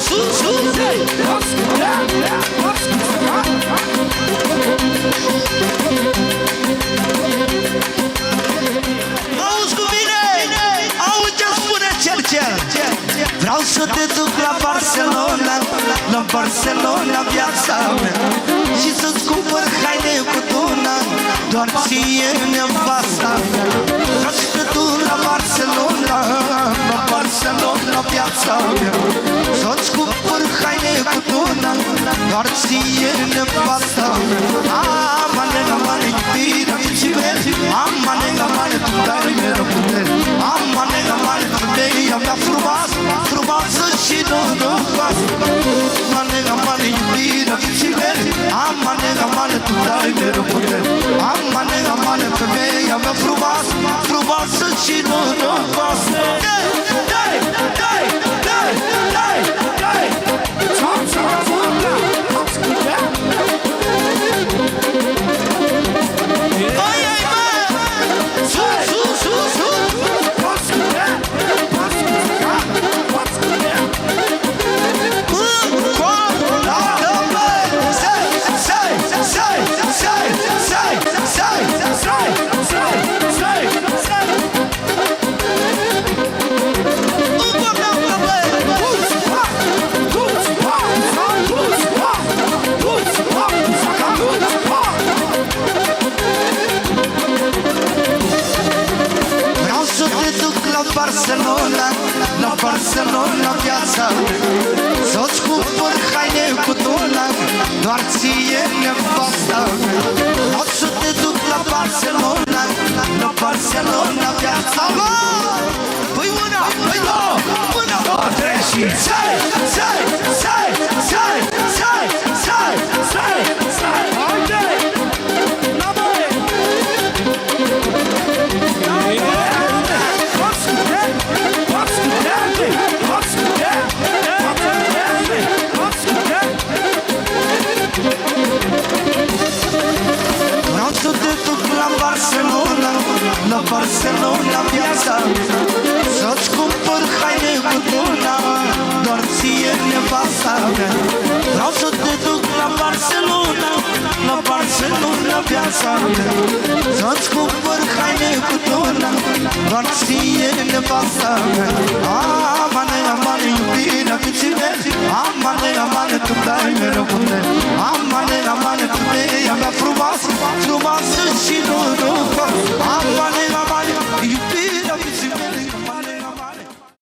Auzi cu mine, auzi ce spune Cercel. Vreau să te duc la Barcelona, la Barcelona viața mea, și să-ți cumpăr haine cu tuna, doar ție nevasta mea. Vreau să te duc la Barcelona, la Barcelona viața mea, să-ți cumpăr haine cu tuna, doar ție nevasta mea. Amane, amane, iubire, amane, amane, tu dai mereu putere. Amane, amane, femeia mea frumoasă, frumoasă și norocoasă. Amane, amane, iubire, amane, amane, tu dai mereu putere. Amane, amane, femeia mea frumoasă, frumoasă și norocoasă. Dai, dai, dai, dai, dai. Barcelona, la Barcelona viața, să-ți cumpăr haine cu tuna, doar ție nevasta mea. O să te duc la Barcelona, la Barcelona viața. Păi una, păi două, una, două, trei și sai, sai, sai, sai, sai, sai, sai, sai, haide! Vreau să te duc la Barcelona, la Barcelona viața, să-ți cumpăr haine cu tuna, doar ție nevasta mea. Vreau să te duc la Barcelona, la Barcelona viața mea, să-ți cumpăr haine cu tuna, doar ție nevasta mea. Amane, amane, iubirea cât ți mergi, amane, amane, tu dai mereu putere. Amane, amane, femeia mea frumoasă, frumoasă și